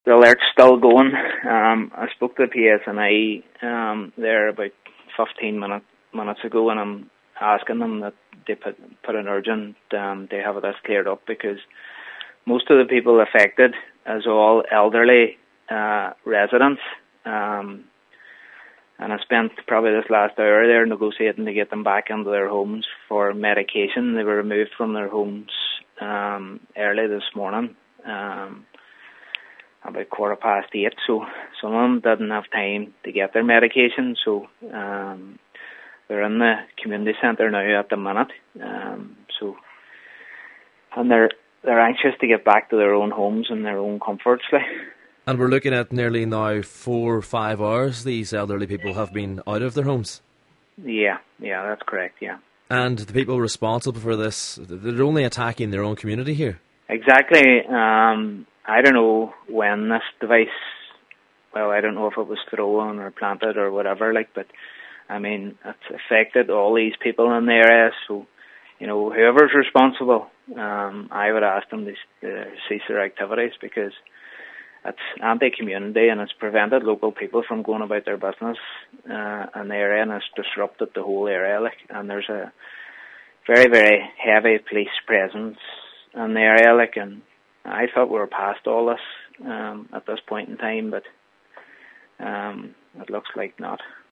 The alert's still going. I spoke to the PSNI there about 15 minutes ago, and I'm asking them that they put an urgent, they have this cleared up, because most of the people affected is all elderly residents. And I spent probably this last hour there negotiating to get them back into their homes for medication. They were removed from their homes early this morning, about 8:15. So some of them didn't have time to get their medication. So they're in the community centre now at the minute. And they're anxious to get back to their own homes and their own comforts. And we're looking at nearly now 4 or 5 hours these elderly people have been out of their homes. Yeah, that's correct, yeah. And the people responsible for this, they're only attacking their own community here. Exactly. I don't know when this device, I don't know if it was thrown or planted or whatever, but I mean, it's affected all these people in the area, so, whoever's responsible, I would ask them to cease their activities, because it's anti-community and it's prevented local people from going about their business in the area, and it's disrupted the whole area. And there's a very, very heavy police presence in the area. And I thought we were past all this at this point in time, but it looks like not.